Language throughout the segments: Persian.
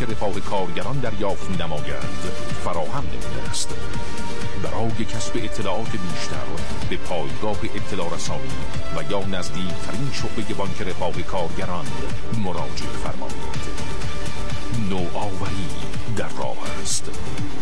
رفاه کارگران دریافت نمایند فراهم نموده است. برای کسب اطلاعات بیشتر به پایگاه اطلاع رسانی و یا نزدیکترین شعبه بانک رفاه کارگران مراجعه فرمایید. نوآوری در راه است.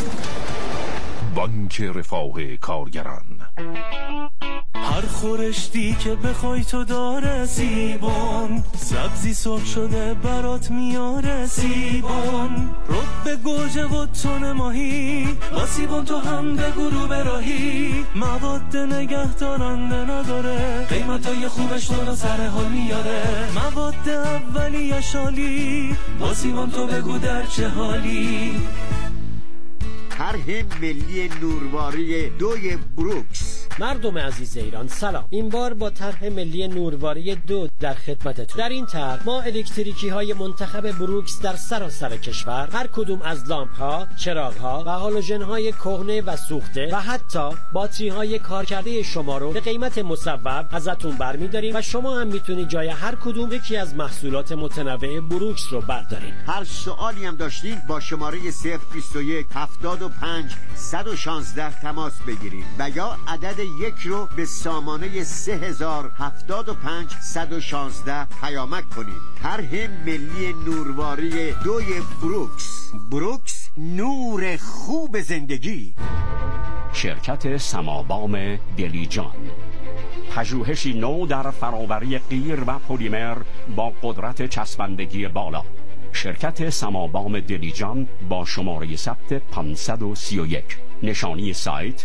بانک رفاه کارگران. هر خورشتی که بخوای تو داره سیبون، سبزی سرخ شده برات میاره سیبون، رب گوجه و تون ماهی با سیبون تو هم به گروه راهی، مواد نگه دارنده نداره، قیمتای خوبش تو رو سر حال میاره، مواد اولیه شالی با سیبون تو بگو در چه حالی. طرح ملی نورواری 2 بروکس. مردم عزیز ایران سلام. این بار با طرح ملی نورواری 2 در خدمتتون. در این طرح ما الکتریکی های منتخب بروکس در سراسر کشور، هر کدوم از لامپ ها، چراغ ها و هالوژن های کهنه و سوخته و حتی باتری های کارکرده شما رو به قیمت مصوب ازتون برمی‌داریم و شما هم میتونید جای هر کدوم یکی از محصولات متنوع بروکس رو بردارید. هر سوالی هم داشتین با شماره 021 75 116 تماس بگیرید و یا عدد 1 رو به سامانه 3075 116 پیامک کنید. طرح ملی نورواری 2 بروکس. بروکس، نور خوب زندگی. شرکت سمابام دلیجان، پژوهشی نو در فراوری قیر و پلیمر با قدرت چسبندگی بالا. شرکت سمابام دلیجان با شماره ثبت 531. نشانی سایت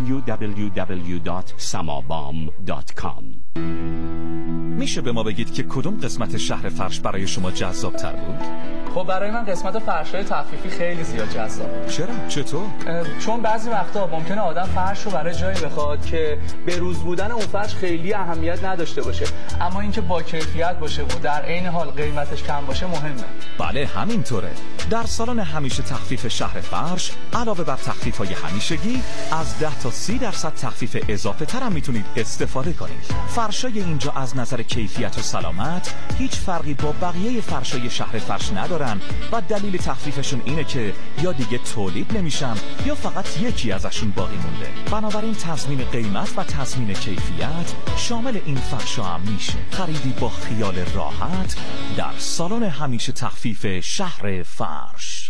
www.samabam.com. میشه به ما بگید که کدوم قسمت شهر فرش برای شما جذاب تر بود؟ خب برای من قسمت فرش‌های تخفیفی خیلی زیاد جذاب. چرا؟ چطور؟ چون بعضی وقتا ممکنه آدم فرش رو برای جایی بخواد که به روز بودن اون فرش خیلی اهمیت نداشته باشه، اما اینکه با کیفیت باشه و در عین حال قیمتش کم باشه مهمه. بله همینطوره. در سالن همیشه تخفیف شهر فرش علاوه بر تخفیف‌های همیشگی از 10 تا 30% تخفیف اضافه تر هم میتونید استفاده کنید. فرشای اینجا از نظر کیفیت و سلامت هیچ فرقی با بقیه فرشای شهر فرش ندارن و دلیل تخفیفشون اینه که یا دیگه تولید نمیشن یا فقط یکی ازشون باقی مونده. بنابراین تضمین قیمت و تضمین کیفیت شامل این فرشا هم میشه. خریدی با خیال راحت در سالن همیشه تخفیف شهر فرش.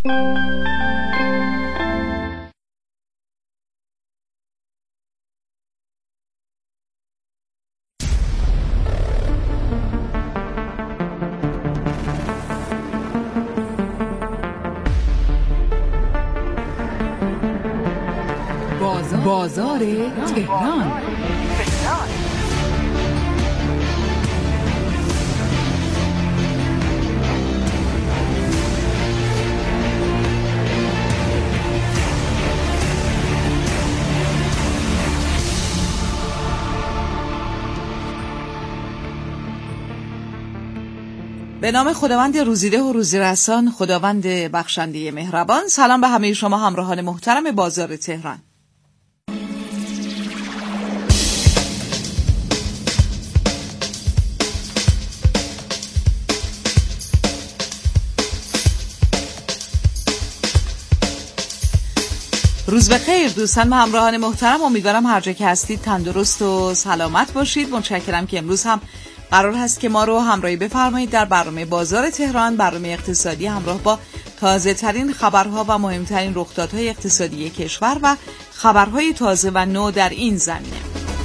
بازار تهران. به نام خداوند روزیده و روزیرسان، خداوند بخشنده مهربان. سلام به همه شما همراهان محترم بازار تهران. روز بخیر دوستان و همراهان محترم، امیدوارم هر جا که هستید تندرست و سلامت باشید. متشکرم که امروز هم قرار هست که ما رو همراهی بفرمایید در برنامه بازار تهران، برنامه اقتصادی همراه با تازه ترین خبرها و مهمترین رخدادهای اقتصادی کشور و خبرهای تازه و نو در این زمینه.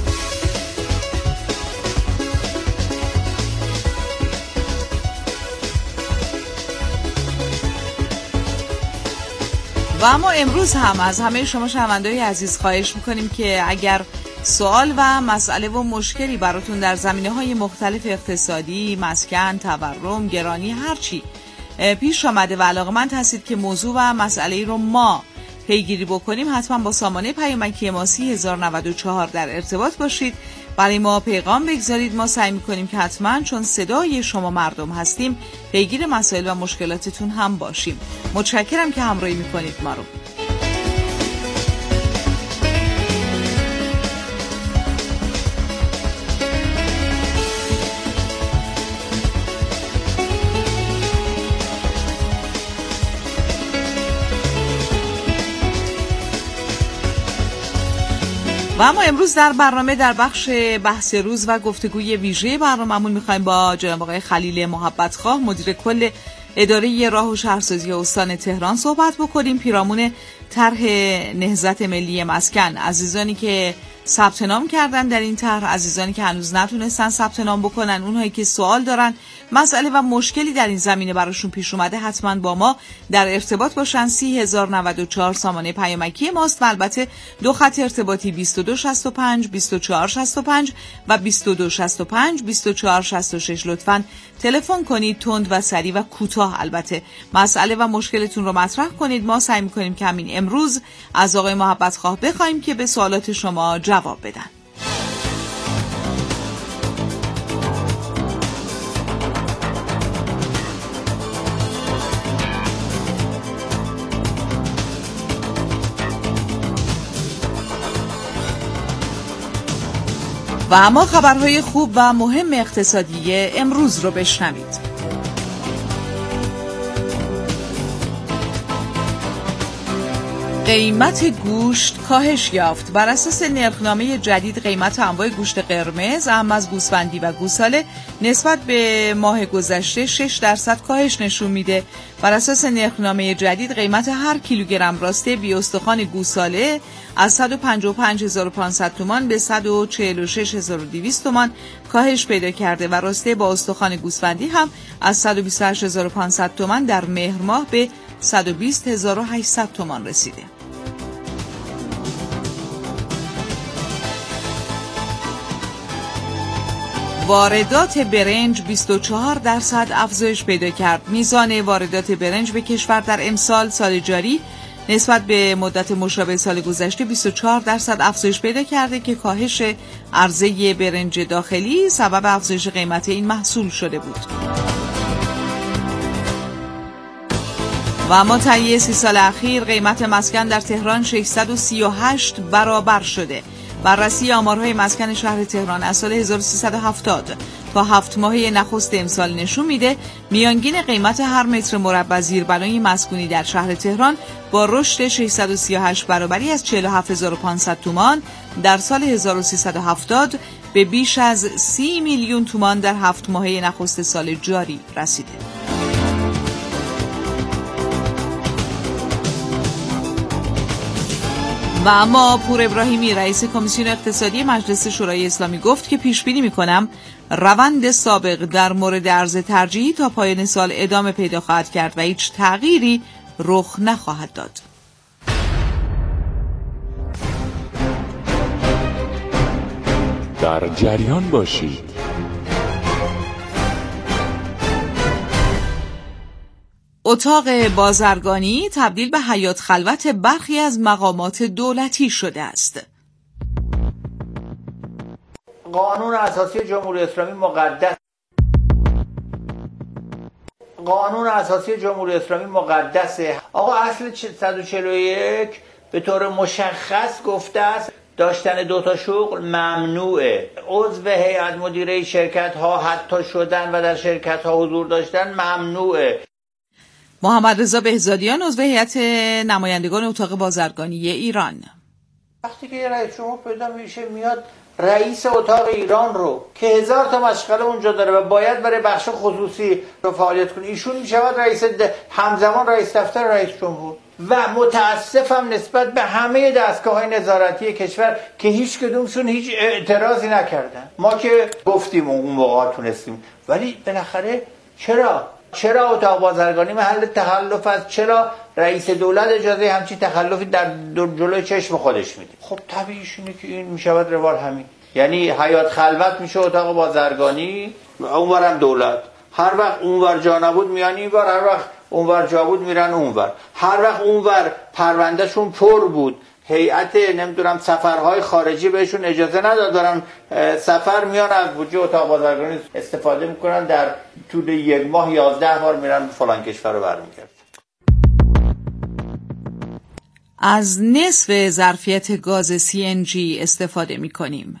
و اما امروز هم از همه شما شنونده‌های عزیز خواهش میکنیم که اگر سوال و مسئله و مشکلی براتون در زمینه‌های مختلف اقتصادی، مسکن، تورم، گرانی، هرچی پیش آمده و علاقه‌مند هستید که موضوع و مسئله رو ما پیگیری بکنیم، حتما با سامانه پیامکی ما 3094 در ارتباط باشید. برای ما پیغام بگذارید. ما سعی می‌کنیم که حتما چون صدای شما مردم هستیم پیگیر مسائل و مشکلاتتون هم باشیم. متشکرم که همراهی می‌کنید ما رو. و اما امروز در برنامه در بخش بحث روز و گفتگوی ویژه برنامه‌مون می‌خوایم با جناب آقای خلیل محبتخواه مدیر کل اداره راه و شهرسازی استان تهران صحبت بکنیم پیرامون طرح نهضت ملی مسکن. عزیزانی که ثبت نام کردن در این طرح، عزیزانی که هنوز نتونستن ثبت نام بکنن، اونهایی که سوال دارن، مسئله و مشکلی در این زمینه براشون پیش اومده، حتما با ما در ارتباط باشن. 30,094 سامانه پیامکی ماست و البته دو خط ارتباطی 2265 2465 و 2265 2466. لطفاً تلفن کنید، تند و سریع و کوتاه البته، مسئله و مشکلتون رو مطرح کنید. ما سعی می‌کنیم که همین امروز از آقای محبتخواه بخوایم که به سوالات شما جواب بدن. و اما خبرهای خوب و مهم اقتصادی امروز رو بشنوید. قیمت گوشت کاهش یافت. بر اساس نرخنامه جدید قیمت انواع گوشت قرمز، اهم از گوسفندی و گوساله، نسبت به ماه گذشته 6% کاهش نشون میده. بر اساس نرخنامه جدید قیمت هر کیلوگرم راسته بی استخوان گوساله از 155,500 تومان به 146,200 تومان کاهش پیدا کرده و راسته با استخوان گوسفندی هم از 128,500 تومان در مهر ماه به 120,800 تومان رسیده. واردات برنج 24% افزایش پیدا کرد. میزان واردات برنج به کشور در امسال سال جاری نسبت به مدت مشابه سال گذشته 24% افزایش پیدا کرده که کاهش عرضه برنج داخلی سبب افزایش قیمت این محصول شده بود. و اما طی 30 سال اخیر قیمت مسکن در تهران 638 برابر شده. بررسی آمارهای مسکن شهر تهران از سال 1370 تا 7 ماهه نخست امسال نشون میده میانگین قیمت هر متر مربع زیربنای مسکونی در شهر تهران با رشد 638 برابری از 47,500 تومان در سال 1370 به بیش از 30 میلیون تومان در 7 ماهه نخست سال جاری رسیده. و اما پور ابراهیمی رئیس کمیسیون اقتصادی مجلس شورای اسلامی گفت که پیش بینی می‌کنم روند سابق در مورد ارز ترجیحی تا پایان سال ادامه پیدا خواهد کرد و هیچ تغییری رخ نخواهد داد. در جریان باشید. اتاق بازرگانی تبدیل به حیات خلوت برخی از مقامات دولتی شده است. قانون اساسی جمهوری اسلامی مقدس. قانون اساسی جمهوری اسلامی مقدسه. آقا اصل 141 به طور مشخص گفته است داشتن دوتا شغل ممنوعه. عضو هیئت مدیره شرکت ها حتی شدن و در شرکت ها حضور داشتن ممنوعه. محمد رضا بهزادیان عضو هیئت نمایندگان اتاق بازرگانی ایران: وقتی که یه رئیس جمهور پیدا میشه میاد رئیس اتاق ایران رو که 1000 تا مشغله اونجا داره و باید برای بخش خصوصی رو فعالیت کنه، ایشون میشود همزمان رئیس دفتر رئیس جمهور. و متاسفم نسبت به همه دستگاه‌های نظارتی کشور که هیچ کدومشون هیچ اعتراضی نکردن. ما که گفتیم اون موقع تونستیم، ولی بالاخره چرا اتاق بازرگانی محل تخلف است؟ چرا رئیس دولت اجازه همچین تخلفی در جلوی چشم خودش میده؟ خب طبیعیش اینه که این میشود روال همین، یعنی حیات خلوت میشه اتاق بازرگانی، اونورم دولت. هر وقت اونور جا نبود میان اینور، هر وقت اونور جا بود میرن اونور. هر وقت اونور پروندهشون پر بود، هیئت نمیدونم سفرهای خارجی بهشون اجازه ندادن سفر، میان از بودجه اتاق بازرگانی استفاده میکنن، در طول یک ماه 11 بار میرن فلان کشور رو برمیگردن. از نصف ظرفیت گاز CNG استفاده میکنیم.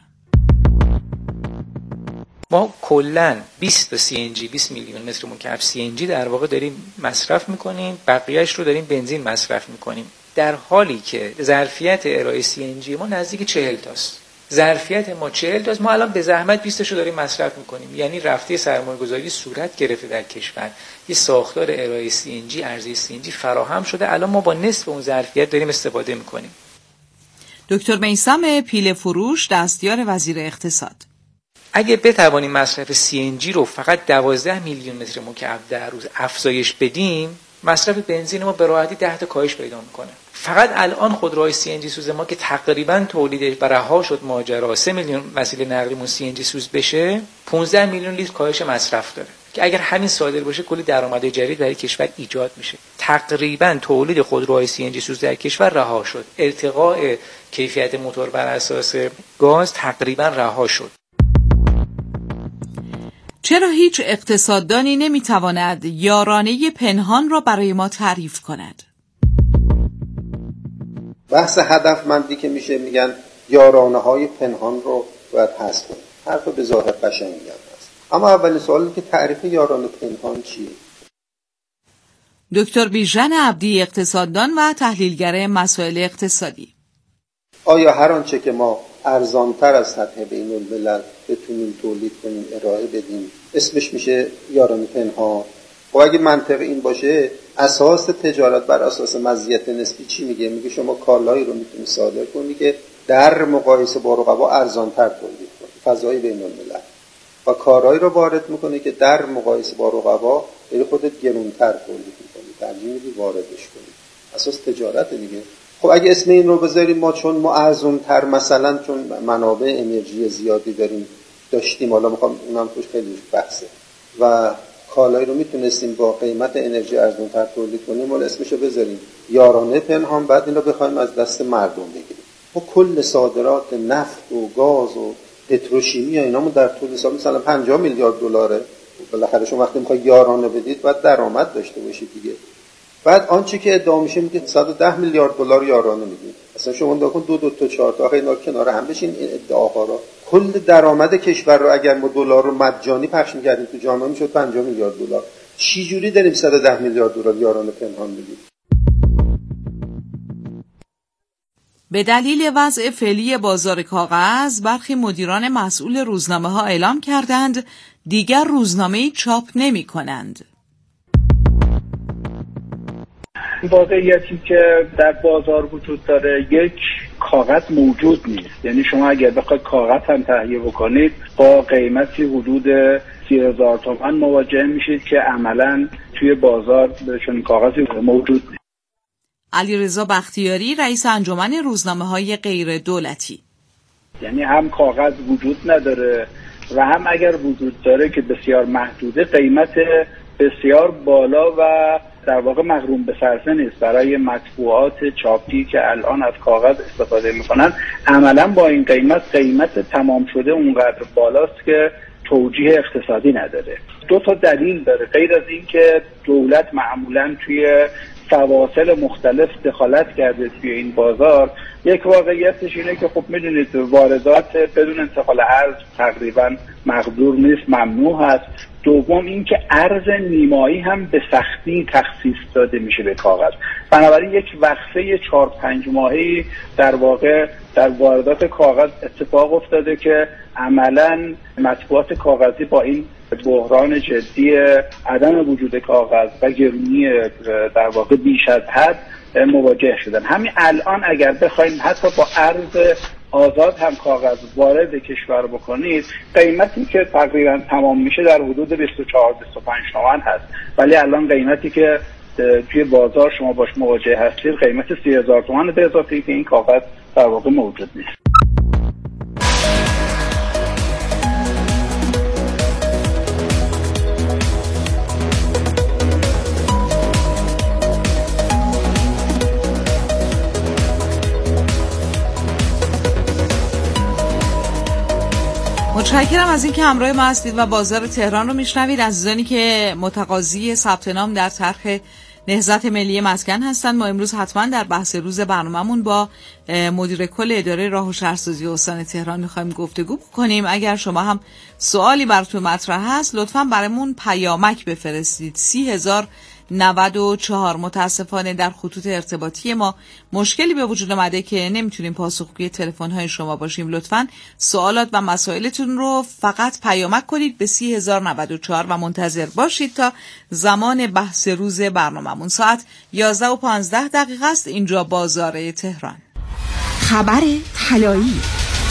ما کلن 20 تا CNG 20 میلیون متر مکعب CNG در واقع داریم مصرف میکنیم، بقیهش رو داریم بنزین مصرف میکنیم. در حالی که ظرفیت ارائه CNG ما نزدیک 40 تاست. ظرفیت ما 40 تاست، ما الان به زحمت 20 تاشو داریم مصرف میکنیم. یعنی رفته سرمایه‌گذاری صورت گرفته در کشور، یه ساختار ارائه CNG، عرضه CNG فراهم شده، الان ما با نصف اون ظرفیت داریم استفاده میکنیم. دکتر میثم پیله فروش، دستیار وزیر اقتصاد: اگه بتوانیم مصرف CNG رو فقط 12 میلیون متر مکعب در روز افزایش بدیم، مصرف بنزین ما به راحتی 10 تا کاهش پیدا میکنه. فقط الان خودروهای CNG سوز ما که تقریبا تولید و رها شد ماجرا 3 میلیون وسیله نقلیمون CNG سوز بشه، 15 میلیون لیتر کاهش مصرف داره که اگر همین صادر بشه کلی درآمد جدید برای کشور ایجاد میشه. تقریبا تولید خودروهای CNG سوز در کشور رها شد. ارتقاء کیفیت موتور بر اساس گاز تقریبا رها شد. چرا هیچ اقتصاددانی نمیتواند یارانه پنهان را برای ما تعریف کند؟ بحث هدفمندی که میشه میگن یارانه های پنهان رو باید حذف کنیم. حرف به ظاهر قشنگی هم هست، اما اولین سوالی که تعریف یارانه پنهان چیه؟ دکتر بیژن عبدی، اقتصاددان و تحلیلگر مسائل اقتصادی: آیا هر آنچه که ما ارزانتر از سطح بین الملل بتونیم تولید کنیم ارائه بدیم اسمش میشه یارانه پنهان؟ و اگه منطق این باشه، اساس تجارت بر اساس مزیت نسبی چی میگه؟ میگه شما کالایی رو میتونی صادر کنی که در مقایسه با رقبا ارزانتر تولید کنی، فضای بین الملل، و کارهایی رو وارد میکنه که در مقایسه با رقبا داری خودت گرونتر تولید میکنی، ترجیح میدی واردش کنی. اساس تجارت دیگه. خب اگه اسم این رو بذاریم ما، چون ما ارزانتر، مثلا چون منابع انرژی زیادی داشتیم، حالا میخوام اونم توش خیلی بحثه، و کالایی رو میتونستیم با قیمت انرژی ارزانتر تولید کنیم، ولی اسمشو بذاریم یارانه پنهان، بعد این رو بخوایم از دست مردم بگیریم. ما کل صادرات نفت و گاز و پتروشیمی و اینامون در طول سال مثلا 50 میلیارد دلاره. بالاخره شما وقتی میخوای یارانه بدید باید درآمد داشته باشید دیگه. بعد آنچه که ادعا میشه میگه 110 میلیارد دلار یارانه میدید. اصلا شما نگاه کن 2 تا 4 تا اینا کنار هم بشین، این ادعاها رو، کل درآمد کشور رو اگر ما دلار رو مجانی پخش می‌کردیم تو جامعه میشد 50 میلیارد دلار. چی جوری داریم 110 میلیارد دلار یارانه پنهان میدیم؟ به دلیل وضع فعلی بازار کاغذ، برخی مدیران مسئول روزنامه‌ها اعلام کردند دیگر روزنامه‌ای چاپ نمی‌کنند. واقعیتی که در بازار وجود داره، یک کاغذ موجود نیست. یعنی شما اگر بخواید کاغذ هم تهیه بکنید با قیمتی حدود 30,000 تومان مواجه میشید که عملاً توی بازار چون کاغذی موجود نیست. علیرضا بختیاری، رئیس انجمن روزنامه‌های غیر دولتی: یعنی هم کاغذ وجود نداره و هم اگر وجود داره که بسیار محدوده، قیمت بسیار بالا و در واقع مغروم به صرفه نیست. برای مطبوعات چاپی که الان از کاغذ استفاده میکنن، عملا با این قیمت تمام شده اونقدر بالاست که توجیه اقتصادی نداره. 2 تا دلیل داره غیر از این که دولت معمولا توی فواصل مختلف دخالت کرده توی این بازار. یک واقعیتش اینه که خب میدونید واردات بدون انتقال ارز تقریبا مقدور نیست، ممنوع هست. دوم این که ارز نیمایی هم به سختی تخصیص داده میشه به کاغذ. بنابراین یک وقفه 4-5 ماهی در واقع در واردات کاغذ اتفاق افتاده که عملاً مطبوعات کاغذی با این بحران جدی عدم وجود کاغذ و گرونی در واقع بیش از حد مواجه شدن. همین الان اگر بخواید حتی با ارز آزاد هم کاغذ وارد کشور بکنید، قیمتی که تقریبا تمام میشه در حدود 24-25 تومان هست، ولی الان قیمتی که توی بازار شما باش مواجه هستید قیمت 30,000 تومان به اضافه ای که این کاغذ در واقع موجود نیست. متشکرم از اینکه همراه ما هستید و بازار تهران رو میشنوید. عزیزانی که متقاضی ثبت نام در طرح نهضت ملی مسکن هستند، ما امروز حتما در بحث روز برنامه‌مون با مدیر کل اداره راه و شهرسازی استان تهران می‌خوایم گفتگو کنیم. اگر شما هم سوالی براتون مطرح هست لطفاً برامون پیامک بفرستید. 94. متاسفانه در خطوط ارتباطی ما مشکلی به وجود اومده که نمیتونیم پاسخگوی تلفن‌های شما باشیم. لطفاً سوالات و مسائلتون رو فقط پیامک کنید به 3094 و منتظر باشید تا زمان بحث روز برنامه‌مون. ساعت 11:15 است. اینجا بازار تهران. خبر طلایی.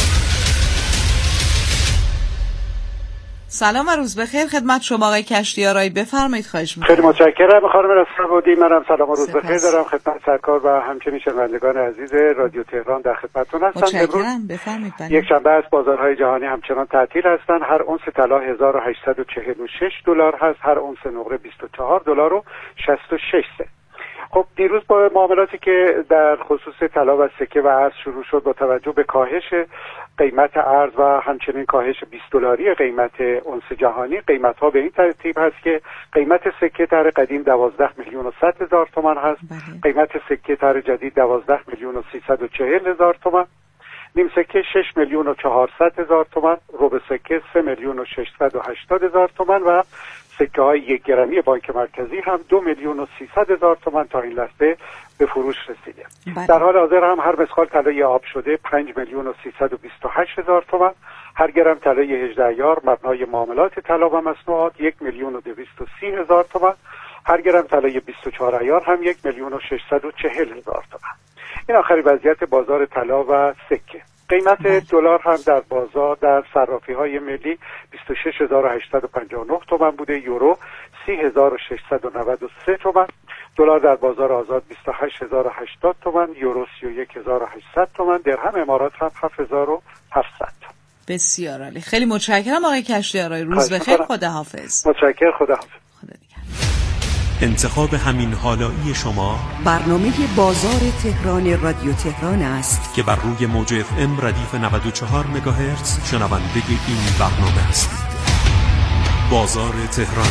سلام و روز بخیر خدمت شما آقای کشتیارایی، بفرمایید. خواهش می‌کنم. خیلی متشکرم خانم نصرآبادی. منم سلام و روز بخیر دارم خدمت سرکار و همچنین شنوندگان عزیز رادیو تهران در خدمتتون هستم. متشکرم، بفرمایید. یک شنبه است، بازارهای جهانی همچنان تعطیل هستند. هر اونس طلا $1846 هست، هر اونس نقره $24 و 66 سنت. خب دیروز با معاملاتی که در خصوص طلا و سکه و ارز شروع شد، با توجه به کاهش قیمت ارز و همچنین کاهش $20 قیمت اونس جهانی، قیمت ها به این ترتیب هست که قیمت سکه طرح قدیم 12,100,000 تومان هست. قیمت سکه طرح جدید 12,340,000 تومان. نیم سکه 6,400,000 تومان، ربع سکه 3,680,000 تومان و سکه های 1 گرمی بانک مرکزی هم 2,300,000 تومان تا این لحظه به فروش رسیده. در حال حاضر هم هر مسخال طلای آب شده 5,328,000 تومان، هر گرم طلای 18 یار مبنای معاملات طلا و مصنوعات 1,230,000 تومان، هر گرم طلای 24 یار هم 1,640,000 تومان. این آخرین وضعیت بازار طلا و سکه. قیمت دلار هم در بازار در صرافی‌های ملی 26,859 تومان بوده، یورو 30,693 تومان، دلار در بازار آزاد 28,080 تومان، یورو 31,800 تومان، درهم امارات هم 7,700. بسیار عالی، خیلی متشکرم آقای کشتیارایی. روز بخیر، خداحافظ. متشکرم، خداحافظ. انتخاب همین حالایی شما برنامه بازار تهران رادیو تهران است که بر روی موج FM ردیف 94 مگاهرتز شنونده این برنامه هستید. بازار تهران.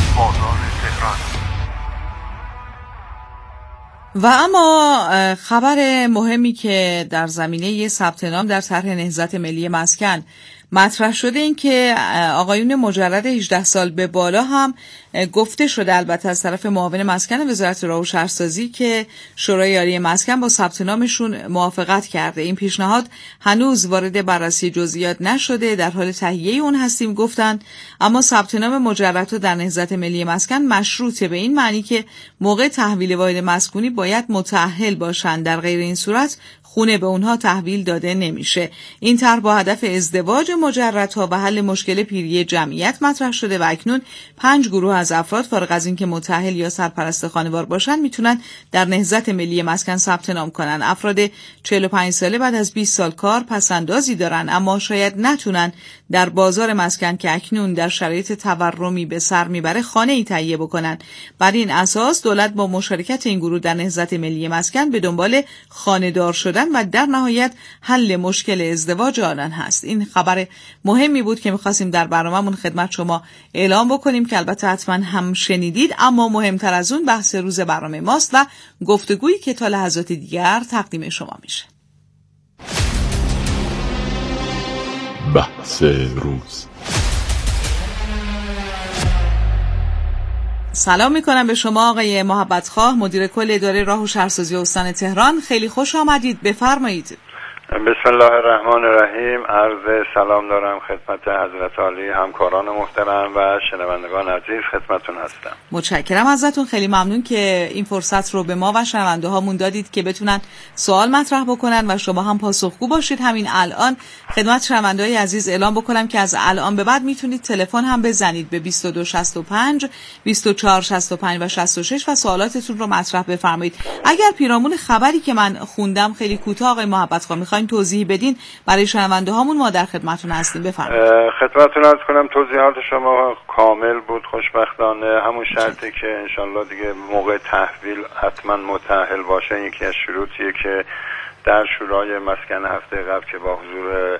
و اما خبر مهمی که در زمینه ثبت نام در طرح نهضت ملی مسکن مطرح شده، این که آقایون مجرد 18 سال به بالا هم گفته شده، البته از طرف معاون مسکن وزارت راه و شهرسازی، که شورای عالی مسکن با ثبت نامشون موافقت کرده. این پیشنهاد هنوز وارد بررسی جزئیات نشده، در حال تهیه اون هستیم گفتن، اما ثبت نام مجردها در نهضت ملی مسکن مشروطه، به این معنی که موقع تحویل واحد مسکونی باید متأهل باشند، در غیر این صورت خونه به اونها تحویل داده نمیشه. این طرح با هدف ازدواج مجردها و حل مشکل پیری جمعیت مطرح شده و اکنون 5 گروه از افراد فارغ از اینکه متأهل یا سرپرست خانوار باشن میتونن در نهضت ملی مسکن ثبت نام کنن. افراد 45 ساله بعد از 20 سال کار پسندازی دارن، اما شاید نتونن در بازار مسکن که اکنون در شرایط تورمی به سر میبره خانه‌ای تهیه بکنن. بر این اساس دولت با مشارکت این گروه در نهضت ملی مسکن به دنبال خانه‌دار شدن و در نهایت حل مشکل ازدواج آنان هست. این خبر مهمی بود که می‌خواستیم در برنامه‌مون خدمت شما اعلام بکنیم که البته حتما هم شنیدید، اما مهمتر از اون بحث روز برنامه ماست و گفتگویی که تا لحظات دیگر تقدیم شما میشه. بحث روز. سلام میکنم به شما آقای محبتخواه، مدیر کل اداره راه و شهرسازی استان تهران. خیلی خوش آمدید، بفرمایید. بسم الله الرحمن الرحیم. عرض سلام دارم خدمت حضرت عالی، همکاران محترم و شنوندگان عزیز، خدمتون هستم. متشکرم ازتون، خیلی ممنون که این فرصت رو به ما و شنونده هامون دادید که بتونن سوال مطرح بکنن و شما هم پاسخگو باشید. همین الان خدمت شنونده های عزیز اعلام بکنم که از الان به بعد میتونید تلفن هم بزنید به 2265 2465 و 66 و سوالاتتون رو مطرح بفرمایید. اگر پیرامون خبری که من خوندم خیلی کوتاه آقای محبتخواه میخواین توضیح بدین برای شنونده هامون، ما در خدمتتون هستیم. بفرمایید. خدمتتون عرض کنم توضیحات شما کامل بود خوشبختانه. همون شرطی که انشالله دیگه موقع تحویل حتما متأهل باشه، یکی از شروطیه که در شورای مسکن هفته قبل که با حضور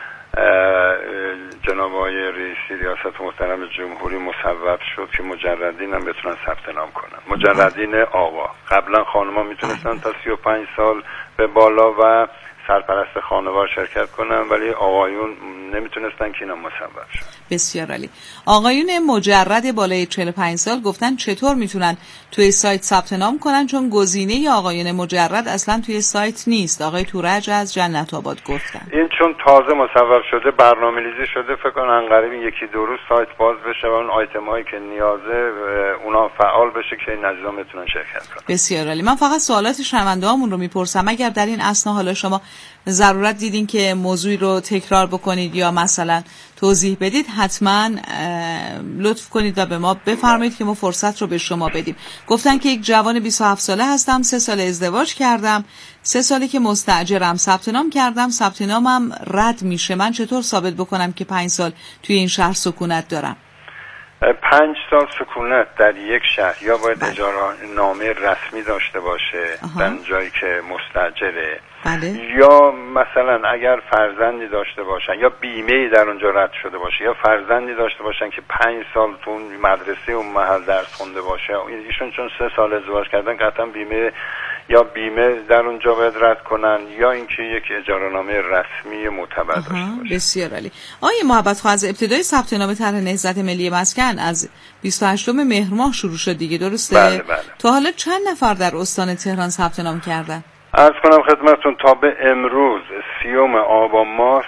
جناب آقای رئیسی ریاست محترم جمهوری مصوب شد که مجردین هم بتونن ثبت نام کنن. مجردین آقا، قبلا خانم‌ها میتونستن تا 35 سال به بالا و سرپرست خانوار شرکت کنن، ولی آقایون نمیتونستن که اینا مصوب شن. بسیار عالی. آقایون مجرد بالای 45 سال گفتن چطور میتونن توی سایت ثبت نام کنن، چون گزینه آقایون مجرد اصلا توی سایت نیست. آقای تورج از جنت آباد گفتن این چون تازه مصوب شده، برنامه‌ریزی شده، فکر کنم قریب یکی دو روز سایت باز بشه و اون آیتم هایی که نیازه اونا فعال بشه که این عزیزان بتونن شرکت کنن. بسیار عالی. من فقط سوالات شنونده‌هامون رو میپرسم، اگر در این اثنا حالا شما ضرورت دیدین که موضوعی رو تکرار بکنید یا مثلا توضیح بدید، حتما لطف کنید و به ما بفرمایید که ما فرصت رو به شما بدیم. گفتن که یک جوان 27 ساله هستم، 3 سال ازدواج کردم، 3 ساله که مستاجرم، ثبت نام کردم، ثبت نامم رد میشه. من چطور ثابت بکنم که 5 سال توی این شهر سکونت دارم؟ 5 سال سکونت در یک شهر یا باید اجاره نامه رسمی داشته باشه در جایی که مستاجره، یا مثلا اگر فرزندی داشته باشن یا بیمه‌ای در اونجا رد شده باشه، یا فرزندی داشته باشن که 5 سال تو اون مدرسه اون محل درس خونده باشه. ایشون چون 3 سال ازدواج کردن قطعا بیمه در اونجا باید رد کنن، یا اینکه یک اجاره‌نامه رسمی معتبر داشته باشه. بسیار عالی. آقای محبت خواهد، از ابتدای ثبت نام طرح نهضت ملی مسکن از 28 مهر ماه شروع شد دیگه، درسته؟ بله. تا حالا چند نفر در استان تهران ثبت نام کردن؟ عرض کنم خدمتتون تا به امروز 30 آبان ماه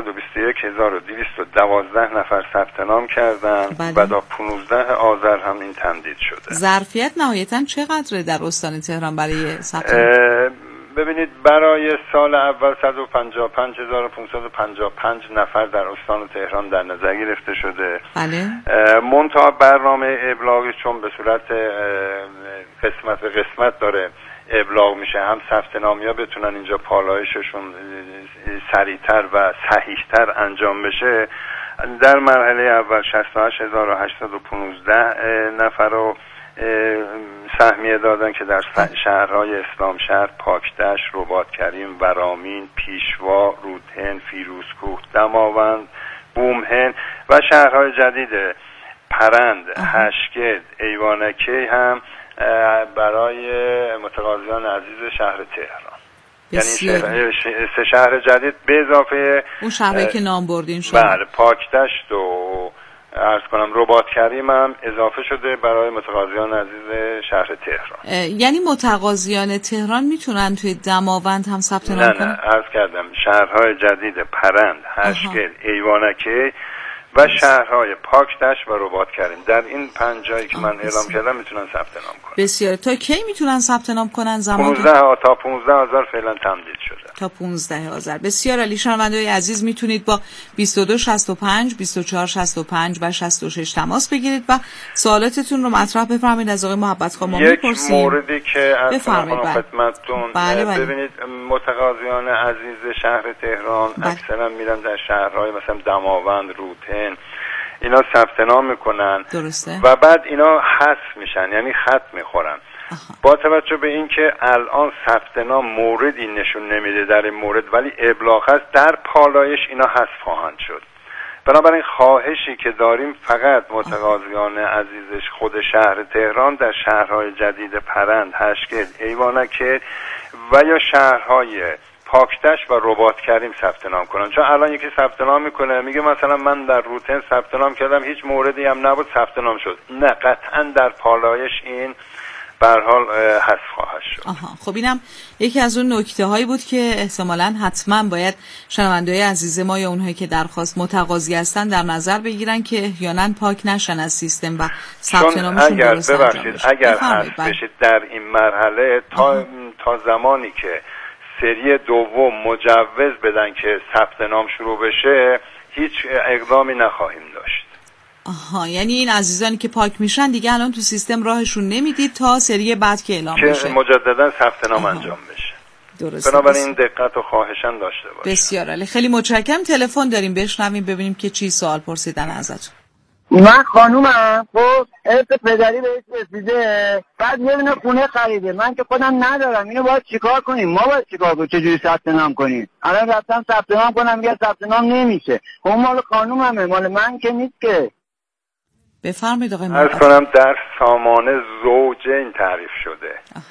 321,212 نفر ثبت نام کردن و تا 15 آذر هم این تمدید شده. ظرفیت نهایتاً چقدره در استان تهران برای ثبت نام؟ ببینید برای سال اول 155,555 نفر در استان تهران در نظر گرفته شده. بله. منتها برنامه ابلاغی چون به صورت قسمت به قسمت داره ابلاغ میشه، هم ثبت نامیا بتونن اینجا پالایششون سریعتر و صحیحتر انجام بشه. در مرحله اول 68,815 نفر رو سهمیه دادن که در شهرهای اسلام شهر، پاکدشت، رباط کریم، ورامین، پیشوا، رودهن، فیروزکوه، دماوند، بومهن و شهرهای جدید پرند، هشگرد، ایوانکی هم برای متقاضیان عزیز شهر تهران. یعنی 3 شهر جدید به اضافه اون شهرهایی که نام بردین شما. بله، پاکدشت و عرض کنم رباط کریم هم اضافه شده برای متقاضیان عزیز شهر تهران. یعنی متقاضیان تهران میتونن توی دماوند هم ثبت نام کنن؟ نه عرض کردم شهرهای جدید پرند، هشگرد، ایوانکی و شهرهای پاکدشت و رباط کریم، در این 5 جایی که من اعلام کردم میتونن ثبت نام کنن. بسیار. تا کی میتونن ثبت نام کنن؟ زمان تا 15 آذر فعلا تمدید شده. تا 15 آذر. بسیار عالی. شنونده‌های عزیز میتونید با 2265 2465 و 66 تماس بگیرید و سوالاتتون رو مطرح بفرمایید. از آقای محبت خان ما میپرسیم. یک موردی که از خدمتتون ببینید، متقاضیان عزیز شهر تهران اکثرا میرن در شهرهای مثلا دماوند، رودهن، اینا ثبت نام میکنن. درسته. و بعد اینا حذف میشن، یعنی خط میخورن. با توجه به اینکه الان ثبت نام موردی نشون نمیده در این مورد، ولی ابلاغ هست، در پالایش اینا حذف خواهند شد. بنابراین خواهشی که داریم فقط متقاضیان عزیزش خود شهر تهران در شهرهای جدید پرند، هشگرد، ایوانکی و یا شهرهای پاکدشت و رباط کریم ثبت نام کنن. چون الان یکی ثبت نام میکنه میگه مثلا من در رودهن ثبت نام کردم، هیچ موردی هم نبود، ثبت نام شد. نه، قطعا در پالایش این به هر حال حذف خواهد شد. خب اینم یکی از اون نکته هایی بود که احتمالاً حتما باید شنونده‌های عزیز ما یا اونهایی که درخواست متقاضی هستن در نظر بگیرن که احیانا پاک نشن از سیستم و ثبت نامشون درست انجام بشه. اگر حذف بشید در این مرحله تا زمانی که سری دوم مجوز بدن که ثبت نام شروع بشه، هیچ اقدامی نخواهیم داشت. یعنی این عزیزانی که پاک میشن دیگه الان تو سیستم راهشون نمیدید تا سری بعد که اعلام بشه که مجددا ثبت نام انجام بشه. درسته. بنابراین دقت و خواهشاً داشته باشید. بسیار عالی. خیلی متشکرم. تلفن داریم، بشنویم ببینیم که چی سوال پرسیدن ازتون. من خانومم خب ارث پدری بهش رسیده، بعد یه دونه خونه خریده، من که خودم ندارم، اینو باید چیکار کنیم؟ ما باید چیکار کنیم؟ چجوری ثبت نام کنیم؟ الان رفتم ثبت نام کنم میگه ثبت نام نمیشه. اون مال خانوممه، مال من که نیست که. بفرمایید آقای عرض کنم در سامانه زوجین تعریف شده.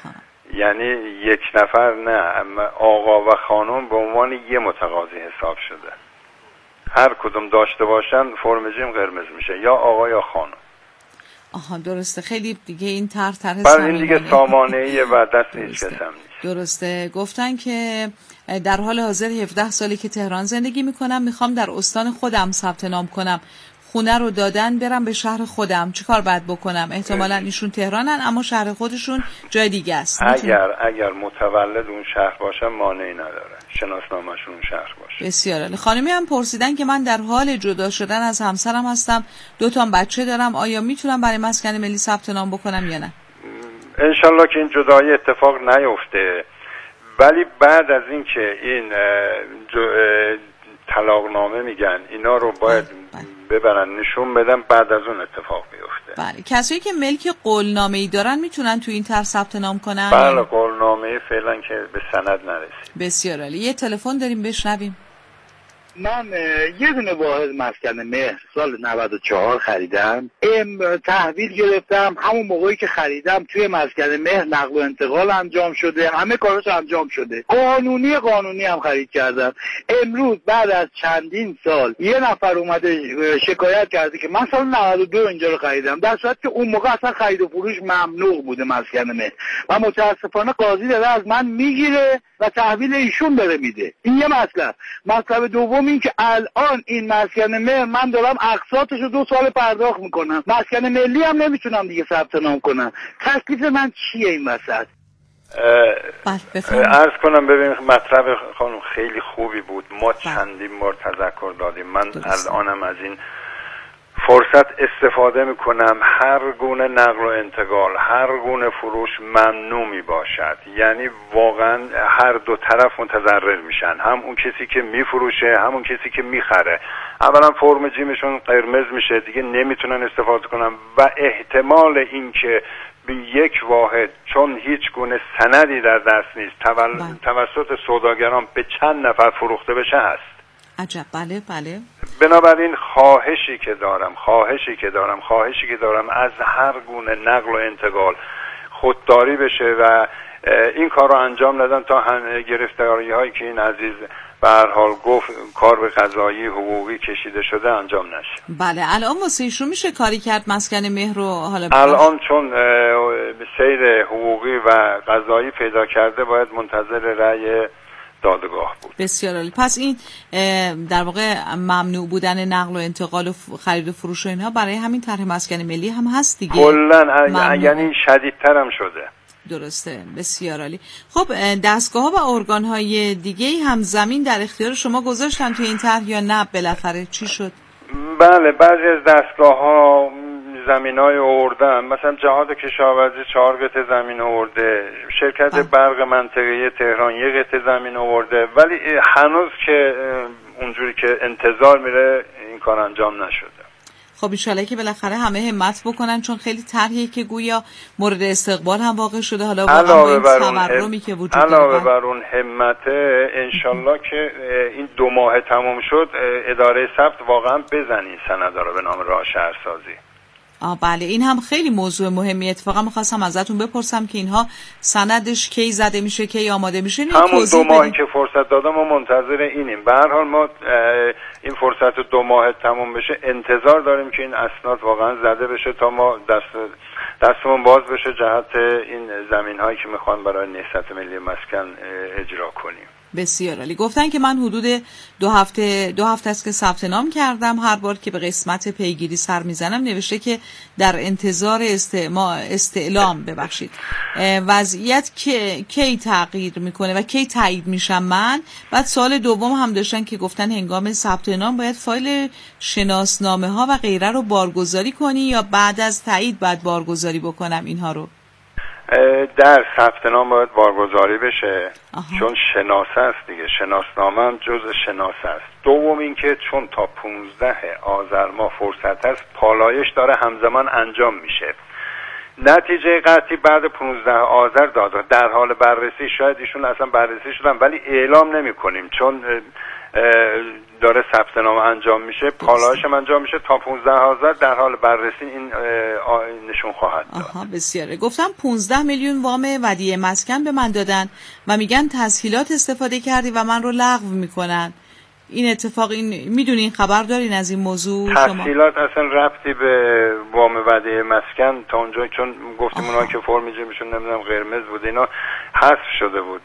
یعنی یک نفر نه، اما آقا و خانم به عنوان یه متقاضی حساب شده. هر کدوم داشته باشن فرم جیم قرمز میشه، یا آقا یا خانم. آها درسته. خیلی دیگه این طرح بله این دیگه سامانه‌ایه و دست هیچ کس هم نیست. درسته. گفتن که در حال حاضر 17 سالی که تهران زندگی میکنم، میخوام در استان خودم ثبت نام کنم. خونه رو دادن برم به شهر خودم، چی کار باید بکنم؟ احتمالاً ایشون تهرانن اما شهر خودشون جای دیگه است. اگر متولد اون شهر باشن مانعی نداره، شناسنامه‌شون اون شهر باشه. بسیار عالی. خانمی هم پرسیدن که من در حال جدا شدن از همسرم هستم، 2 تا بچه دارم، آیا میتونم برای مسکن ملی ثبت نام بکنم یا نه؟ انشالله که این جدایی اتفاق نیفته، ولی بعد از این که این طلاقنامه میگن اینا رو باید ببرن نشون بدن، بعد از اون اتفاق بیفته. بله. کسایی که ملک قولنامه‌ای دارن میتونن تو این طرح ثبت نام کنن؟ بله قولنامه فعلا که به سند نرسید. بسیار عالی. یه تلفن داریم بشنویم. من یه دونه واحد مسکن مهر سال 94 خریدم، تحویل گرفتم. همون موقعی که خریدم توی مسکن مهر نقل و انتقال انجام شده، همه کارش انجام شده، قانونی هم خرید کردم. امروز بعد از چندین سال یه نفر اومده شکایت کرده که من سال 92 اینجا رو خریدم، در صورتی که اون موقع اصلا خرید و فروش ممنوع بوده مسکن مهر و متاسفانه قاضی داره از من میگیره و تحویل ایشون داره میده. این یه مطلب دوم این که الان این مسکن مهر من دارم اقساطش رو 2 سال پرداخت میکنم، مسکن ملی هم نمیتونم دیگه ثبت نام کنم. تکلیف من چیه این وسط؟ عرض کنم ببینید مطلب خانم خیلی خوبی بود، ما چندین بار تذکر دادیم. من الانم از این فرصت استفاده میکنم. هر گونه نقل و انتقال، هر گونه فروش ممنوع می باشد، یعنی واقعا هر دو طرف متضرر میشن، هم اون کسی که میفروشه هم اون کسی که میخره. اولا فرم جیمشون قرمز میشه، دیگه نمیتونن استفاده کنن و احتمال این که یک واحد چون هیچ گونه سندی در دست نیست توسط سوداگران به چند نفر فروخته بشه هست. عجب. بله. بنابراین خواهشی که دارم از هر گونه نقل و انتقال خودداری بشه و این کار رو انجام ندن تا گرفتاری هایی که این عزیز به هر حال گفت کار به قضایی حقوقی کشیده شده انجام نشه. بله. الان واسه ایشون میشه کاری کرد مسکن مهر رو؟ حالا الان چون سیر حقوقی و قضایی پیدا کرده باید منتظر رأی دادگاه بود. بسیار عالی. پس این در واقع ممنوع بودن نقل و انتقال و خرید و فروش و اینها برای همین طرح مسکن ملی هم هست دیگه. کلا یعنی شدیدتر هم شده. درسته. بسیار عالی. خب دستگاه‌ها و ارگان‌های دیگه‌ای هم زمین در اختیار شما گذاشتن توی این طرح یا نه؟ بالاخره چی شد؟ بله بعضی از دستگاه‌ها زمینای آوردن، مثلا جهاد کشاورزی 4 قطعه زمین آورده، شرکت برق منطقه‌ای تهران 1 قطعه زمین آورده، ولی هنوز که اونجوری که انتظار میره این کار انجام نشده. خب انشالله که بالاخره همه همت بکنن، چون خیلی طرحی که گویا مورد استقبال هم واقع شده. حالا علاوه بر اون همت انشالله که این 2 ماه تموم شد اداره ثبت واقعا بزن این سندا رو به نام راه شهرسازی. بله این هم خیلی موضوع مهمی. اتفاقا می‌خواستم ازتون بپرسم که اینها سندش کی زده میشه، کی آماده میشه؟ همون 2 ماهی که فرصت دادم ما منتظر اینیم. به هر حال ما این فرصت 2 ماه تموم بشه انتظار داریم که این اسناد واقعا زده بشه تا ما دستمون باز بشه جهت این زمین‌هایی که میخوان برای نهضت ملی مسکن اجرا کنیم. بسیار عالی. گفتن که من حدود 2 هفته است که ثبت نام کردم. هر بار که به قسمت پیگیری سر میزنم نوشته که در انتظار استعلام وضعیت کی تغییر میکنه و کی تایید میشم من. بعد سال دوم هم داشتن که گفتن هنگام ثبت نام باید فایل شناسنامه ها و غیره رو بارگذاری کنی یا بعد از تایید باید بارگذاری بکنم اینها رو؟ در ثبت نام باید بارگذاری بشه. چون شناسه است دیگه، شناسنامه هم جزء شناسه است. دوم این که چون تا 15 آذر ماه فرصت است، پالایش داره همزمان انجام میشه. نتیجه قطعی بعد 15 آذر داده در حال بررسی، شاید ایشون اصلا بررسی شدن ولی اعلام نمی کنیم چون داره ثبت نام انجام میشه، کالاهاش هم انجام میشه، تا 15,000 در حال بررسی این نشون خواهد داد. آها بسیاره. گفتم 15 میلیون وام ودیعه مسکن به من دادن و میگن تسهیلات استفاده کردی و من رو لغو میکنن. این اتفاق این میدونین، خبر دارین از این موضوع؟ تسهیلات اصلا ربطی به وام ودیعه مسکن تا اونجا، چون گفتیم اونها که فرم جیبشون نمیدونم قرمز بود اینا حذف شده بود.